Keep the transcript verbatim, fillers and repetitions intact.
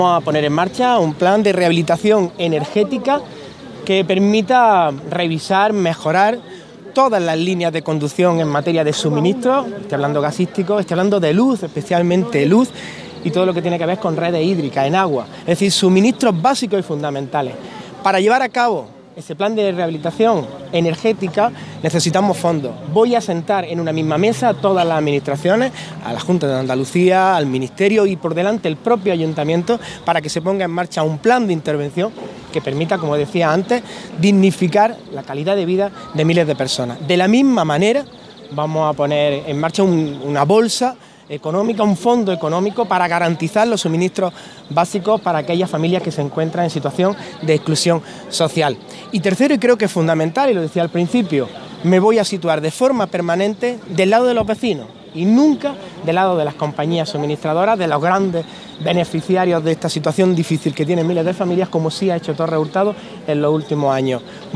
Vamos a poner en marcha un plan de rehabilitación energética que permita revisar, mejorar todas las líneas de conducción en materia de suministro. Estoy hablando gasístico, estoy hablando de luz, especialmente luz, y todo lo que tiene que ver con redes hídricas, en agua, es decir, suministros básicos y fundamentales. Para llevar a cabo ese plan de rehabilitación energética necesitamos fondos. Voy a sentar en una misma mesa a todas las administraciones, a la Junta de Andalucía, al Ministerio y por delante el propio Ayuntamiento, para que se ponga en marcha un plan de intervención que permita, como decía antes, dignificar la calidad de vida de miles de personas. De la misma manera vamos a poner en marcha un, una bolsa económica, un fondo económico para garantizar los suministros básicos para aquellas familias que se encuentran en situación de exclusión social. Y tercero, y creo que es fundamental, y lo decía al principio, me voy a situar de forma permanente del lado de los vecinos y nunca del lado de las compañías suministradoras, de los grandes beneficiarios de esta situación difícil que tienen miles de familias, como sí ha hecho Torre Hurtado en los últimos años.